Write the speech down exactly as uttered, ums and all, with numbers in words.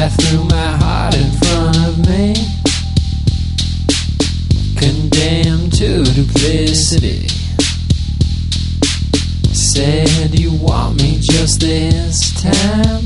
knife through my heart in front of me. Condemned to duplicity. Said you want me just this time.